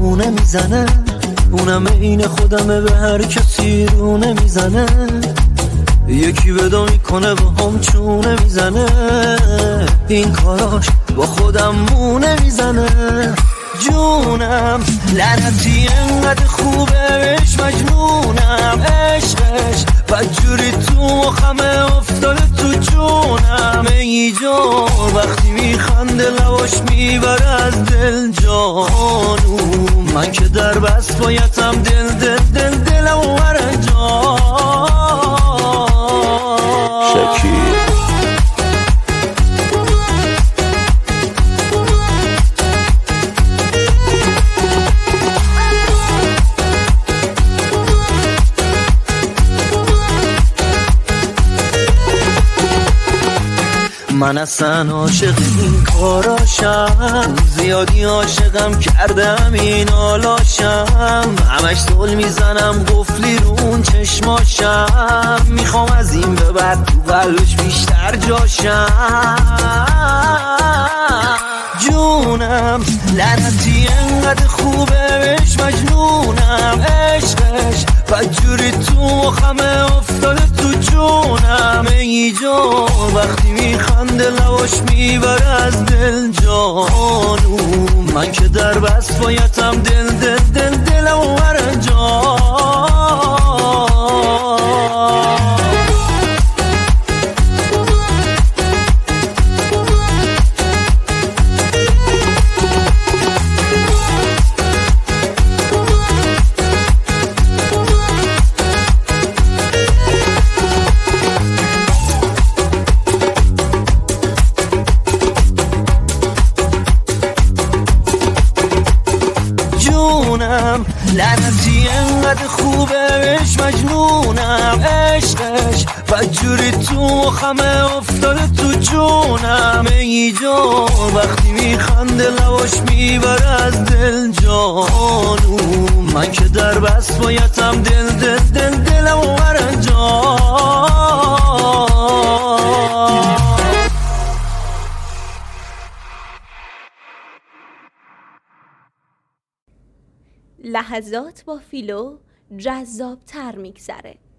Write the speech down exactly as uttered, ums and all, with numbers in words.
دیوونه میزنه، اونم این خودمه به هر کسی رونه میزنه. یکی ودا میکنه با هم چونه میزنه، این کاراش با خودم مونه میزنه. جونم لعنتی انقدر خوبه بهش مجنونم، عشقش بدجوری تو مخمه افتاده تو جونم. ای جان وقتی میخنده لواش میبره از دل جانو، من که در بست بایدم دل دل دل دلم وره جان شکی. من اصلا عاشق این کاراشم، زیادی عاشقم کردم این آلاشم. همش دل میزنم قفلی رو اون چشماشم، میخوام از این به بعد تو قلبش بیشتر جاشم. جونم لعنتی انقدر خوبه بهش مجنونم، عشقش بدجوری تو مخمه افتاده تو جونم. ای جان وقتی میخنده لواش میبره از دل جانو، من که در بست بایدم دل دل دل دلم وره جان. لعنتی انقدر خوبه بهش مجنونم، عشقش بدجوری تو مخمه افتاده تو جونم. ای جان وقتی میخنده لواش میبره از دل جانو، من که در بست بایدم دل دل دل دلم وره جان. لحظات با فیلو جذاب تر میگذره.